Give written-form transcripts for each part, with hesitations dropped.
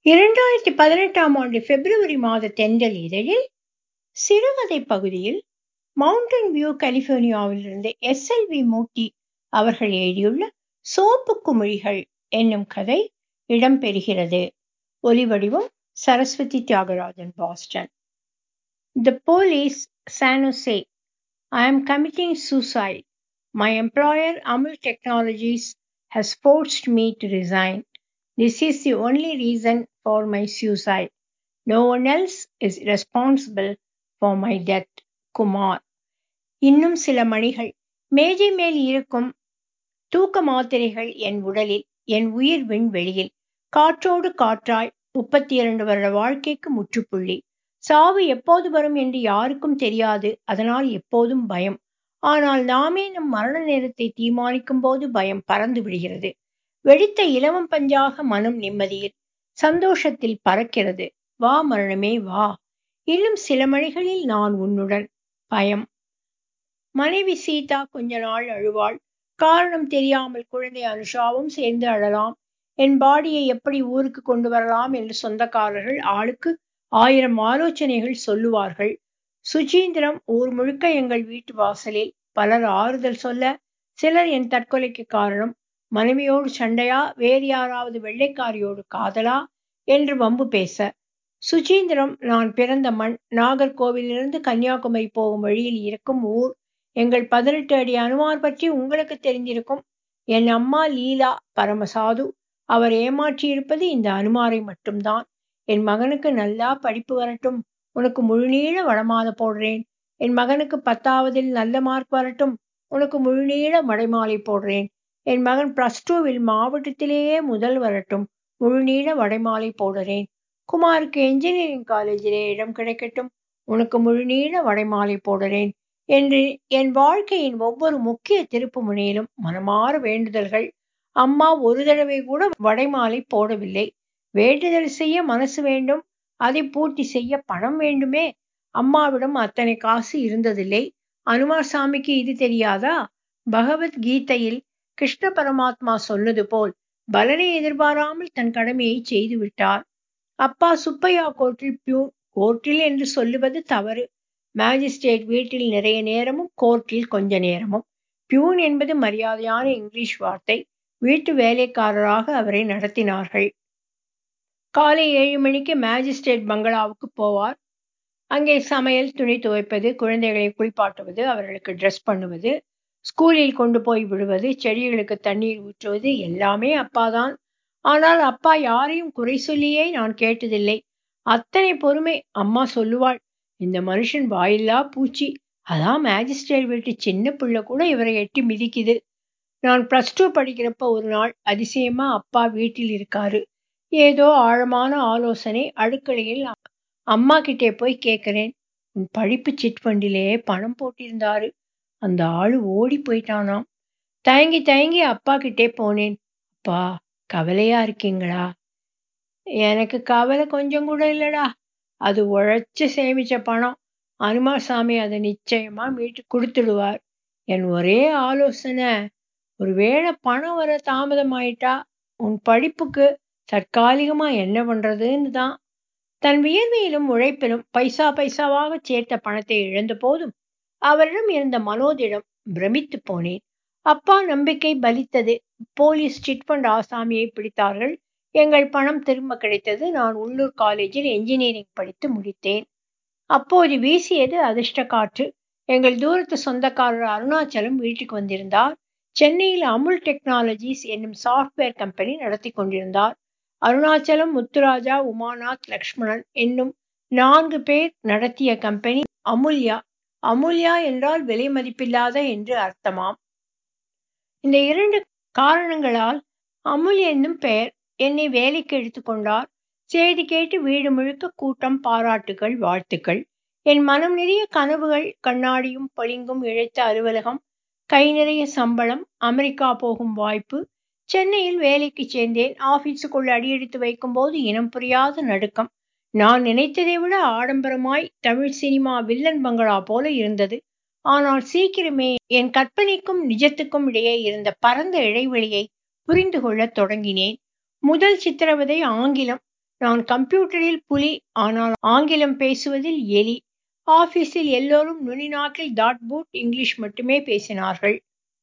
2018ஆம் ஆண்டு பிப்ரவரி மாத தென்றல் இதழில் சிறுகதை பகுதியில் மவுண்டன் வியூ கலிபோர்னியாவிலிருந்து SLV மூர்த்தி அவர்கள் எழுதியுள்ள சோப்பு குமிழிகள் என்னும் கதை இடம்பெறுகிறது. ஒலிவடிவம் Saraswathi Thiagarajan, Boston. The police, San Jose. I am committing suicide. My employer, Amul Technologies, has forced me to resign. This is the only reason for my suicide. No one else is responsible for my death. Kumar. இன்னும் சில மணிகள். மேஜை மேல் இருக்கும் தூக்க மாத்திரைகள் என் உடலில், என் உயிர் விண்வெளியில். காற்றோடு காற்றாய் 32 வருட வாழ்க்கைக்கு முற்றுப்புள்ளி. சாவு எப்போது வரும் என்று யாருக்கும் தெரியாது. அதனால் எப்போதும் பயம். ஆனால் நாமே நம் மரண நேரத்தை தீர்மானிக்கும் போது பயம் பறந்து விடுகிறது. வெடித்த இலவம் பஞ்சாக மனம் நிம்மதியில், சந்தோஷத்தில் பறக்கிறது. வா மரணமே வா. இன்னும் சில மணிகளில் நான் உன்னுடன். பயம். மனைவி சீதா கொஞ்ச நாள் அழுவாள். காரணம் தெரியாமல் குழந்தை அனுஷாவும் சேர்ந்து அழலாம். என் பாடியை எப்படி ஊருக்கு கொண்டு வரலாம் என்று சொந்தக்காரர்கள் ஆளுக்கு 1000 ஆலோசனைகள் சொல்லுவார்கள். சுஜீந்திரம் ஊர் முழுக்க எங்கள் வீட்டு வாசலில். பலர் ஆறுதல் சொல்ல, சிலர் என் தற்கொலைக்கு காரணம் மனைவியோடு சண்டையா, வேறு யாராவது வெள்ளைக்காரியோடு காதலா என்று வம்பு பேச. சுஜீந்திரம் நான் பிறந்த மண். நாகர்கோவிலிருந்து கன்னியாகுமரி போகும் வழியில் இருக்கும் ஊர். எங்கள் 18 அடி அனுமார் பற்றி உங்களுக்கு தெரிந்திருக்கும். என் அம்மா லீலா பரமசாது. அவர் ஏமாற்றியிருப்பது இந்த அனுமாரை மட்டும்தான். என் மகனுக்கு நல்லா படிப்பு வரட்டும், உனக்கு முழுநீள வடமாலை போடுறேன். என் மகனுக்கு 10ஆவதில் நல்ல மார்க் வரட்டும், உனக்கு முழுநீள மடைமாலை போடுறேன். என் மகன் +2வில் மாவட்டத்திலேயே முதல் வரட்டும், முழுநீள வடைமாலை போடுறேன். குமாருக்கு என்ஜினியரிங் காலேஜிலே இடம் கிடைக்கட்டும், உனக்கு முழுநீள வடைமாலை போடுறேன் என்று என் வாழ்க்கையின் ஒவ்வொரு முக்கிய திருப்பு முனையிலும் மனமாற வேண்டுதல்கள். அம்மா ஒரு தடவை கூட வடைமாலை போடவில்லை. வேண்டுதல் செய்ய மனசு வேண்டும், அதை பூர்த்தி செய்ய பணம் வேண்டுமே. அம்மாவிடம் அத்தனை காசு இருந்ததில்லை. அனுமார் சாமிக்கு இது தெரியாதா? பகவத்கீதையில் கிருஷ்ண பரமாத்மா சொன்னது போல் பலனை எதிர்பாராமல் தன் கடமையை செய்து விட்டார். அப்பா சுப்பையா கோர்ட்டில் பியூன். கோர்ட்டில் என்று சொல்லுவது தவறு. மேஜிஸ்ட்ரேட் வீட்டில் நிறைய நேரமும், கோர்ட்டில் கொஞ்ச நேரமும். பியூன் என்பது மரியாதையான இங்கிலீஷ் வார்த்தை. வீட்டு வேலைக்காரராக அவரை நடத்தினார்கள். காலை 7 மணிக்கு மேஜிஸ்ட்ரேட் பங்களாவுக்கு போவார். அங்கே சமையல், துணி துவைப்பது, குழந்தைகளை குளிப்பாட்டுவது, அவர்களுக்கு ட்ரெஸ் பண்ணுவது, ஸ்கூலில் கொண்டு போய் விடுவது, செடிகளுக்கு தண்ணீர் ஊற்றுவது எல்லாமே அப்பாதான். ஆனால் அப்பா யாரையும் குறை சொல்லியே நான் கேட்டதில்லை. அத்தனை பொறுமை. அம்மா சொல்லுவாள், இந்த மனுஷன் வாயில்லா பூச்சி. அதான் மேஜிஸ்ட்ரேட் வீட்டு சின்ன பிள்ளை கூட இவரை எட்டி மிதிக்குது. நான் +2 படிக்கிறப்ப ஒரு நாள் அதிசயமா அப்பா வீட்டில் இருக்காரு. ஏதோ ஆழமான ஆலோசனை. அடுக்கலையில் அம்மா கிட்டே போய் கேட்கிறேன், உன் படிப்பு சிட் ஃபண்டிலே பணம் போட்டிருந்தாரு, அந்த ஆளு ஓடி போயிட்டானாம். தயங்கி தயங்கி அப்பா கிட்டே போனேன். அப்பா, கவலையா இருக்கீங்களா? எனக்கு கவலை கொஞ்சம் கூட இல்லடா. அது உழைச்சு சேமிச்ச பணம். அனுமார் சாமி அதை நிச்சயமா மீட்டு கொடுத்துடுவார். என் ஒரே ஆலோசனை, ஒருவேளை பணம் வர தாமதமாயிட்டா உன் படிப்புக்கு தற்காலிகமா என்ன பண்றதுன்னு தான். தன் வியர்வையிலும் உழைப்பிலும் பைசா பைசாவாக சேர்த்த பணத்தை இழந்த போதும் அவரிடம் இருந்த மனோதிடம் பிரமித்து போனேன். அப்பா நம்பிக்கை பலித்தது. போலீஸ் சிட்பண்ட் ஆசாமியை பிடித்தார்கள். எங்கள் பணம் திரும்ப கிடைத்தது. நான் உள்ளூர் காலேஜில் என்ஜினியரிங் படித்து முடித்தேன். அப்போது வீசியது அதிர்ஷ்ட காற்று. எங்கள் தூரத்து சொந்தக்காரர் அருணாச்சலம் வீட்டுக்கு வந்திருந்தார். சென்னையில் அமுல் டெக்னாலஜிஸ் என்னும் சாஃப்ட்வேர் கம்பெனி நடத்தி கொண்டிருந்தார். அருணாச்சலம், முத்துராஜா, உமாநாத், லக்ஷ்மணன் என்னும் 4 பேர் நடத்திய கம்பெனி அமுல்யா. அமுல்யா என்றால் விலை மதிப்பில்லாத என்று அர்த்தமாம். இந்த 2 காரணங்களால் அமுல் என்னும் பெயர். என்னை வேலைக்கு எடுத்துக்கொண்டார். செய்தி கேட்டு வீடு முழுக்க கூட்டம், பாராட்டுகள், வாழ்த்துக்கள். என் மனம் நிறைய கனவுகள். கண்ணாடியும் பளிங்கும் இழைத்த அலுவலகம், கை நிறைய சம்பளம், அமெரிக்கா போகும் வாய்ப்பு. சென்னையில் வேலைக்கு சேர்ந்தேன். ஆபீஸுக்குள் அடியெடுத்து வைக்கும் போது இனம் புரியாத நடுக்கம். நான் நினைத்ததை விட ஆடம்பரமாய் தமிழ் சினிமா வில்லன் பங்களா போல இருந்தது. ஆனால் சீக்கிரமே என் கற்பனைக்கும் நிஜத்துக்கும் இடையே இருந்த பரந்த இடைவெளியை புரிந்து கொள்ள தொடங்கினேன். முதல் சித்திரவதை ஆங்கிலம். நான் கம்ப்யூட்டரில் புலி, ஆனால் ஆங்கிலம் பேசுவதில் எலி. ஆபீஸில் எல்லோரும் நுனிநாக்கில் டாட் பூட் இங்கிலீஷ் மட்டுமே பேசினார்கள்.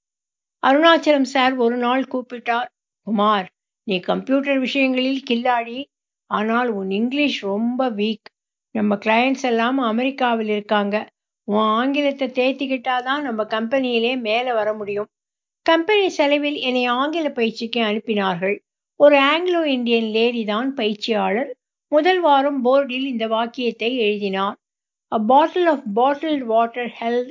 அருணாச்சலம் சார் ஒரு நாள் கூப்பிட்டார். குமார், நீ கம்ப்யூட்டர் விஷயங்களில் கில்லாடி, ஆனால் உன் இங்கிலீஷ் ரொம்ப வீக். நம்ம கிளையண்ட்ஸ் எல்லாம் அமெரிக்காவில் இருக்காங்க. உன் ஆங்கிலத்தை தேத்திக்கிட்டாதான் நம்ம கம்பெனியிலே மேலே வர முடியும். கம்பெனி செலவில் என்னை ஆங்கில பயிற்சிக்கு அனுப்பினார்கள். ஒரு ஆங்கிலோ இந்தியன் லேடி தான் பயிற்சியாளர். முதல் வாரம் போர்டில் இந்த வாக்கியத்தை எழுதினார். A bottle of bottled water held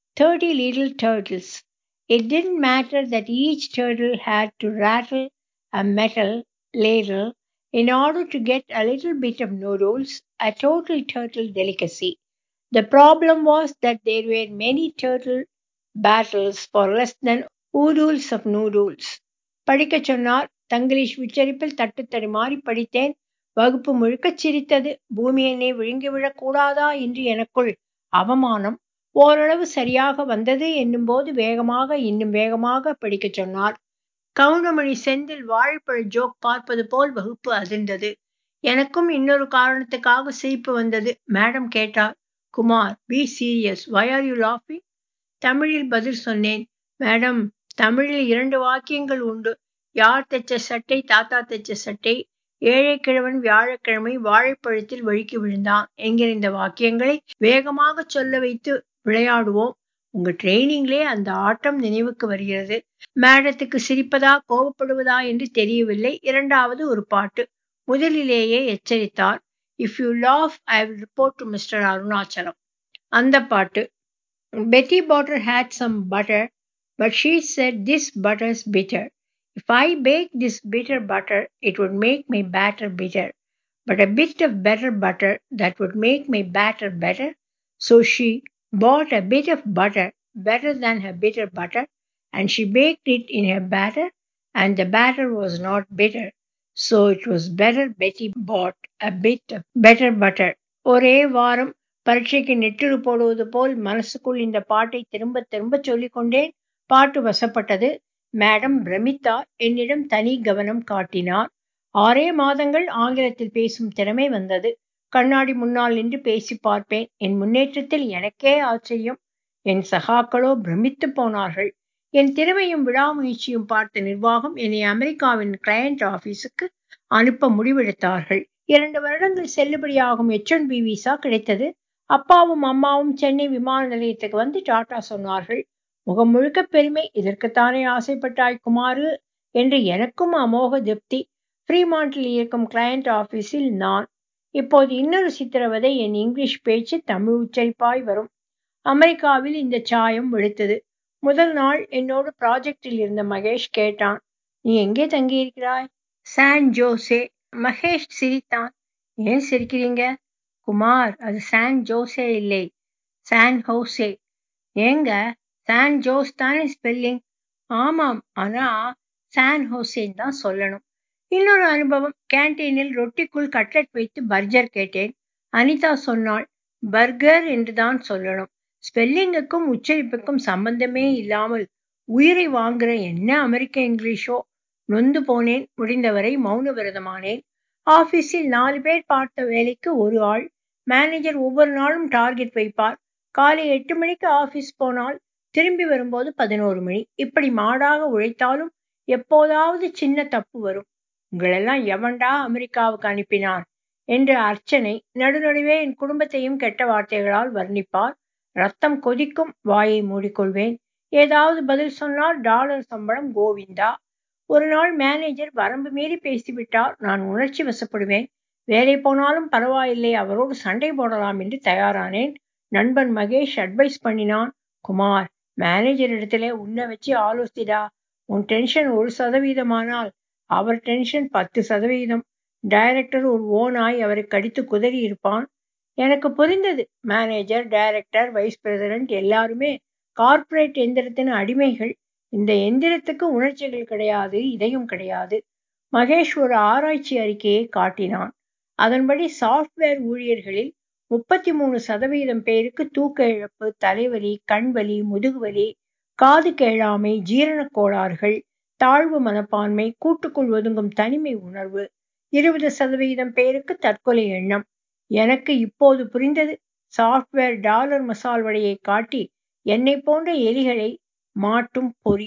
30 little turtles. It didn't matter that each turtle had to rattle a metal ladle in order to get a little bit of noodles, a total turtle delicacy. The problem was that there were many turtle battles for less than oodles of noodles. படிக்கச் சொன்னார். தங்கிலீஷ் உச்சரிப்பில் தட்டு தடுமாறி படித்தேன். வகுப்பு முழுக்கச் சிரித்தது. பூமி என்னை விழுங்கிவிடக் கூடாதா என்று எனக்குள் அவமானம். ஓரளவு சரியாக வந்தது என்னும்போது இன்னும் வேகமாக படிக்கச் சொன்னார். கவுண்டமணி செந்தில் வாழைப்பழ ஜோக் பார்ப்பது போல் வகுப்பு அதிர்ந்தது. எனக்கும் இன்னொரு காரணத்துக்காக சிரிப்பு வந்தது. மேடம் கேட்டார், Kumar, be serious, why are you laughing? தமிழில் பதில் சொன்னேன். மேடம், தமிழில் 2 வாக்கியங்கள் உண்டு. யார் தைச்ச சட்டை தாத்தா தைச்ச சட்டை, ஏழை கிழவன் வியாழக்கிழமை வாழைப்பழத்தில் வழுக்கி விழுந்தான் என்கிற இந்த வாக்கியங்களை வேகமாக சொல்ல வைத்து விளையாடுவோம். உங்க ட்ரெயினிங்லே அந்த ஆட்டம் நினைவுக்கு வருகிறது. மேடத்துக்கு சிரிப்பதா கோபப்படுவதா என்று தெரியவில்லை. இரண்டாவது ஒரு பாட்டு. முதலிலேயே எச்சரித்தார். If you laugh, I will report to Mr. Arunachalam. அந்த பாட்டு. Betty Botter had some butter, but she said this butter's bitter. If I bake this bitter butter, it would make my batter bitter. But a bit of better butter, that would make my batter better. So she bought a bit of butter, better than her bitter butter, and she baked it in her batter, and the batter was not bitter. So it was better Betty bought a bit of better butter. ஒரே வாரம் பரீட்சைக்கு நெட்டுரு போடுவது போல் மனசுக்குள் இந்த பாட்டை திரும்ப திரும்ப சொல்லிக்கொண்டேன். பாட்டு வசப்பட்டது. மேடம் பிரமித்தார். என்னிடம் தனி கவனம் காட்டினார். 6 மாதங்கள் ஆங்கிலத்தில் பேசும் திறமை வந்தது. கண்ணாடி முன்னால் நின்று பேசி பார்ப்பேன். என் முன்னேற்றத்தில் எனக்கே ஆச்சரியம். என் சகாக்களோ பிரமித்து போனார்கள். என் திறமையும் விடாமுயற்சியும் பார்த்த நிர்வாகம் என்னை அமெரிக்காவின் கிளையண்ட் ஆபீஸுக்கு அனுப்ப முடிவெடுத்தார்கள். 2 வருடங்கள் செல்லுபடியாகும் H1B விசா கிடைத்தது. அப்பாவும் அம்மாவும் சென்னை விமான நிலையத்துக்கு வந்து டாடா சொன்னார்கள். முகம் முழுக்க பெருமை. இதற்குத்தானே ஆசைப்பட்டாய் குமாரு என்று எனக்கும் அமோக திருப்தி. ஃப்ரீமாண்டில் இருக்கும் கிளையண்ட் ஆபீஸில் நான். இப்போது இன்னொரு சித்திரவதை. என் இங்கிலீஷ் பேச்சு தமிழ் உச்சரிப்பாய் வரும். அமெரிக்காவில் இந்த சாயம் வெளுத்தது. முதல் நாள் என்னோடு ப்ராஜெக்டில் இருந்த மகேஷ் கேட்டான், நீ எங்கே தங்கியிருக்கிறாய்? San José. மகேஷ் சிரித்தான். ஏன் சிரிக்கிறீங்க? குமார், அது சான் ஜோசே இல்லை, சான் ஹோசே. ஏங்க, சான் ஜோஸ் தானே ஸ்பெல்லிங்? ஆமாம், ஆனா சான் ஹோசேன்னு தான் சொல்லணும். இன்னொரு அனுபவம். கேன்டீனில் ரொட்டிக்குள் கட்லெட் வைத்து பர்ஜர் கேட்டேன். அனிதா சொன்னாள், பர்கர் என்று தான் சொல்லணும். ஸ்பெல்லிங்குக்கும் உச்சரிப்புக்கும் சம்பந்தமே இல்லாமல் உயிரை வாங்குற என்ன அமெரிக்க இங்கிலீஷோ. நொந்து போனேன். முடிந்தவரை மௌன விரதமானேன். ஆபீஸில் 4 பேர் பார்த்த வேலைக்கு ஒரு ஆள். மேனேஜர் ஒவ்வொரு நாளும் டார்கெட் வைப்பார். காலை 8 மணிக்கு ஆபீஸ் போனால் திரும்பி வரும்போது 11 மணி. இப்படி மாடாக உழைத்தாலும் எப்போதாவது சின்ன தப்பு வரும். உங்களெல்லாம் எவன்டா அமெரிக்காவுக்கு அனுப்பினான் என்று அர்ச்சனை. நடுநடுவே என் குடும்பத்தையும் கெட்ட வார்த்தைகளால் வர்ணிப்பார். ரத்தம் கொதிக்கும். வாயை மூடிக்கொள்வேன். ஏதாவது பதில் சொன்னால் டாலர் சம்பளம் கோவிந்தா. ஒரு நாள் மேனேஜர் வரம்பு மீறி பேசிவிட்டார். நான் உணர்ச்சி வசப்படுவேன். வேலை போனாலும் பரவாயில்லை, அவரோடு சண்டை போடலாம் என்று தயாரானேன். நண்பன் மகேஷ் அட்வைஸ் பண்ணினான். குமார், மேனேஜர் இடத்துல உன்னை வச்சு ஆலோசிடா. உன் டென்ஷன் 1% அவர் டென்ஷன் 10%. டைரக்டர் ஒரு ஓனாய் அவரை கடித்து குதறி இருப்பான். எனக்கு புரிந்தது. மேனேஜர், டைரக்டர், வைஸ் பிரசிடென்ட் எல்லாருமே கார்ப்பரேட் எந்திரத்தின் அடிமைகள். இந்த எந்திரத்துக்கு உணர்ச்சிகள் கிடையாது, இதயம் கிடையாது. மகேஷ் ஒரு ஆராய்ச்சி அறிக்கையை காட்டினான். அதன்படி சாஃப்ட்வேர் ஊழியர்களில் 33% பேருக்கு தூக்க இழப்பு, தலைவலி, கண்வலி, முதுகுவலி, காது கேளாமை, ஜீரண கோளாறுகள், தாழ்வு மனப்பான்மை, கூட்டுக்குள் ஒதுங்கும் தனிமை உணர்வு, 20% பேருக்கு தற்கொலை எண்ணம். எனக்கு இப்போது புரிந்தது. சாப்ட்வேர் டாலர் மசால் வடையை காட்டி என்னை போன்ற எலிகளை மாட்டும் பொறி.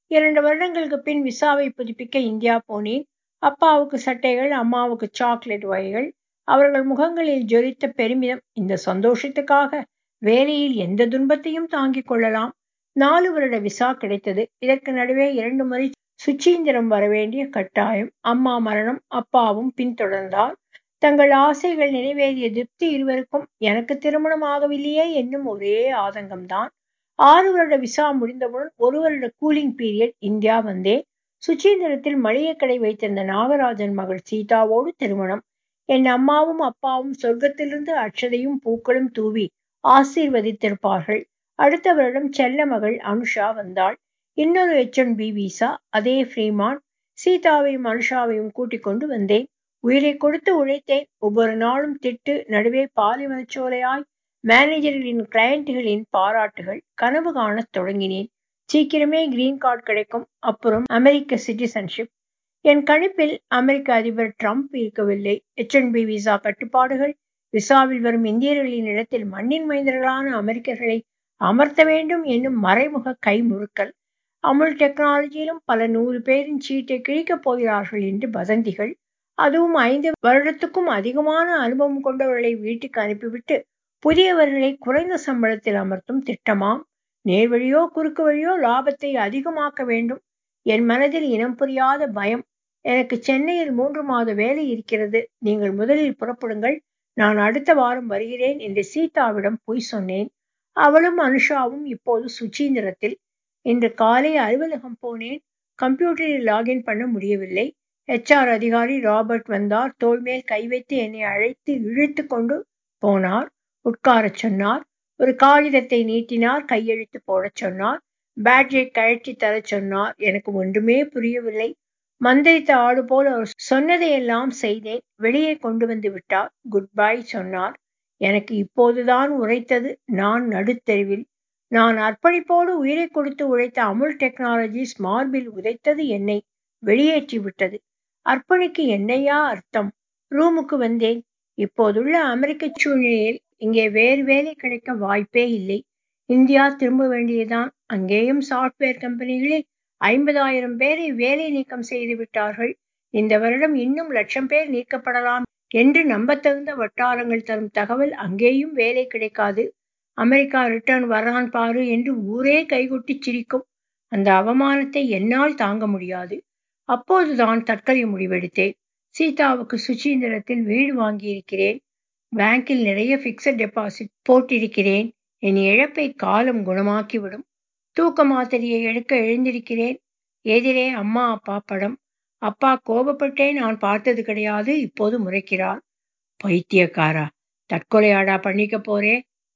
2 வருடங்களுக்கு பின் விசாவை புதுப்பிக்க இந்தியா போனேன். அப்பாவுக்கு சட்டைகள், அம்மாவுக்கு சாக்லேட் வகைகள். அவர்கள் முகங்களில் ஜொலித்த பெருமிதம். இந்த சந்தோஷத்துக்காக வேலையில் எந்த துன்பத்தையும் தாங்கிக் கொள்ளலாம். 4 வருட விசா கிடைத்தது. இதற்கு நடுவே 2 முறை சுசீந்திரம் வரவேண்டிய கட்டாயம். அம்மா மரணம். அப்பாவும் பின்தொடர்ந்தார். தங்கள் ஆசைகள் நிறைவேறிய திருப்தி இருவருக்கும். எனக்கு திருமணம் ஆகவில்லையே என்னும் ஒரே ஆதங்கம்தான். 6 வருட விசா முடிந்தவுடன் 1 வருட கூலிங் பீரியட். இந்தியா வந்தேன். சுசீந்திரத்தில் மளிகை கடை வைத்திருந்த நாகராஜன் மகள் சீதாவோடு திருமணம். என் அம்மாவும் அப்பாவும் சொர்க்கத்திலிருந்து அட்சதையும் பூக்களும் தூவி ஆசீர்வதித்திருப்பார்கள். அடுத்த வருடம் செல்ல மகள் அனுஷா வந்தாள். இன்னொரு H1B விசா. அதே ஃப்ரீமான். சீதாவையும் அனுஷாவையும் கூட்டிக் கொண்டு வந்தேன். உயிரை கொடுத்து உழைத்தேன். ஒவ்வொரு நாளும் திட்டு, நடுவே பாலைவனச்சோலையாய் மேனேஜர்களின் கிளையண்ட்டுகளின் பாராட்டுகள். கனவு காணத் தொடங்கினேன். சீக்கிரமே கிரீன் கார்டு கிடைக்கும். அப்புறம் அமெரிக்க சிட்டிசன்ஷிப். என் கணிப்பில் அமெரிக்க அதிபர் ட்ரம்ப் இருக்கவில்லை. H1B விசா கட்டுப்பாடுகள். விசாவில் வரும் இந்தியர்களின் இடத்தில் மண்ணின் மைந்தர்களான அமெரிக்கர்களை அமர்த்த வேண்டும் என்னும் மறைமுக கைமுறுக்கல். அமுல் டெக்னாலஜியிலும் பல 100 பேரின் சீட்டை கிழிக்கப் போகிறார்கள் என்று வதந்திகள். அதுவும் 5 வருடத்துக்கும் அதிகமான அனுபவம் கொண்டவர்களை வீட்டுக்கு அனுப்பிவிட்டு புதியவர்களை குறைந்த சம்பளத்தில் அமர்த்தும் திட்டமாம். நேர்வழியோ குறுக்கு வழியோ லாபத்தை அதிகமாக்க வேண்டும். என் மனதில் இனம் புரியாத பயம். எனக்கு சென்னையில் 3 மாத வேலை இருக்கிறது. நீங்கள் முதலில் புறப்படுங்கள். நான் அடுத்த வாரம் வருகிறேன் என்று சீதாவிடம் பொய் சொன்னேன். அவளும் அனுஷாவும் இப்போது சுசீந்திரத்தில். இன்று காலை அலுவலகம் போனேன். கம்ப்யூட்டரில் லாகின் பண்ண முடியவில்லை. HR அதிகாரி ராபர்ட் வந்தார். தோள் மேல் கை வைத்து என்னை அழைத்து இழுத்து கொண்டு போனார். உட்காரச் சொன்னார். ஒரு காகிதத்தை நீட்டினார். கையெழுத்து போடச் சொன்னார். பேட்ஜை கழற்றி தரச் சொன்னார். எனக்கு ஒன்றுமே புரியவில்லை. மந்திரித்த ஆடு போல் அவர் சொன்னதையெல்லாம் செய்தேன். வெளியே கொண்டு வந்து விட்டார். குட் பை சொன்னார். எனக்கு இப்போதுதான் உரைத்தது. நான் நடுத்தெருவில். நான் அர்ப்பணிப்போடு உயிரை கொடுத்து உழைத்த அமுல் டெக்னாலஜிஸ் மார்பில் உதைத்தது என்னை வெளியேற்றி விட்டது. அர்ப்பணிக்கு என்னையா அர்த்தம்? ரூமுக்கு வந்தேன். இப்போதுள்ள அமெரிக்க சூழ்நிலையில் இங்கே வேறு வேலை கிடைக்க வாய்ப்பே இல்லை. இந்தியா திரும்ப வேண்டியதுதான். அங்கேயும் சாப்ட்வேர் கம்பெனிகளில் 50,000 பேரை வேலை நீக்கம் செய்து விட்டார்கள். இந்த வருடம் இன்னும் 1,00,000 பேர் நீக்கப்படலாம் என்று நம்பத்தகுந்த வட்டாரங்கள் தரும் தகவல். அங்கேயும் வேலை கிடைக்காது. அமெரிக்கா ரிட்டர்ன் வர்றான் பாரு என்று ஊரே கைகொட்டி சிரிக்கும். அந்த அவமானத்தை என்னால் தாங்க முடியாது. அப்போதுதான் தற்கொலை முடிவெடுத்தேன். சீதாவுக்கு சுசீந்திரத்தில் வீடு வாங்கியிருக்கிறேன். பேங்கில் நிறைய பிக்சட் டெபாசிட் போட்டிருக்கிறேன். என் இழப்பை காலம் குணமாக்கிவிடும். தூக்க மாத்திரையை எடுக்க எழுந்திருக்கிறேன். எதிரே அம்மா அப்பா படம். அப்பா கோபப்பட்டே நான் பார்த்தது கிடையாது. இப்போது முறைக்கிறார். பைத்தியக்காரா, தற்கொலையாடா பண்ணிக்க போறே?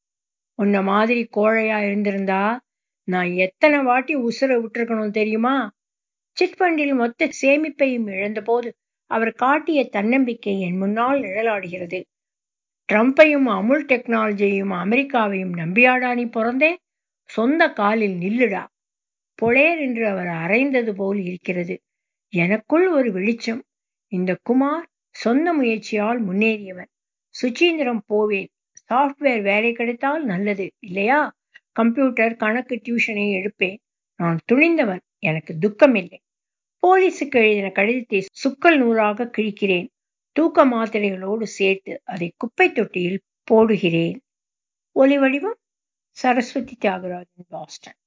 உன்ன மாதிரி கோழையா இருந்திருந்தா நான் எத்தனை வாட்டி உசுர விட்டுருக்கணும் தெரியுமா? சிட்பண்டில் மொத்த சேமிப்பையும் இழந்தபோது அவர் காட்டிய தன்னம்பிக்கை என் முன்னால் நிழலாடுகிறது. ட்ரம்பையும் அமுல் டெக்னாலஜியையும் அமெரிக்காவையும் நம்பியாடா நீ பிறந்தே? சொந்த காலில் நில்லுடா. பொளேர் என்று அவர் அரைந்தது போல் இருக்கிறது. எனக்குள் ஒரு வெளிச்சம். இந்த குமார் சொந்த முயற்சியால் முன்னேறியவன். சுசீந்திரம் போவேன். சாப்ட்வேர் வேலை கிடைத்தால் நல்லது இல்லையா? கம்ப்யூட்டர் கணக்கு டியூஷனை எடுப்பேன். நான் துணிந்தவன். எனக்கு துக்கமில்லை. போலீஸுக்கு எழுதின கடிதத்தை சுக்கல் நூறாக கிழிக்கிறேன். தூக்க மாத்திரைகளோடு சேர்த்து அதை குப்பை தொட்டியில் போடுகிறேன். ஒலி வடிவம் சரஸ்வதி தியாகராஜன், பாஸ்டன்.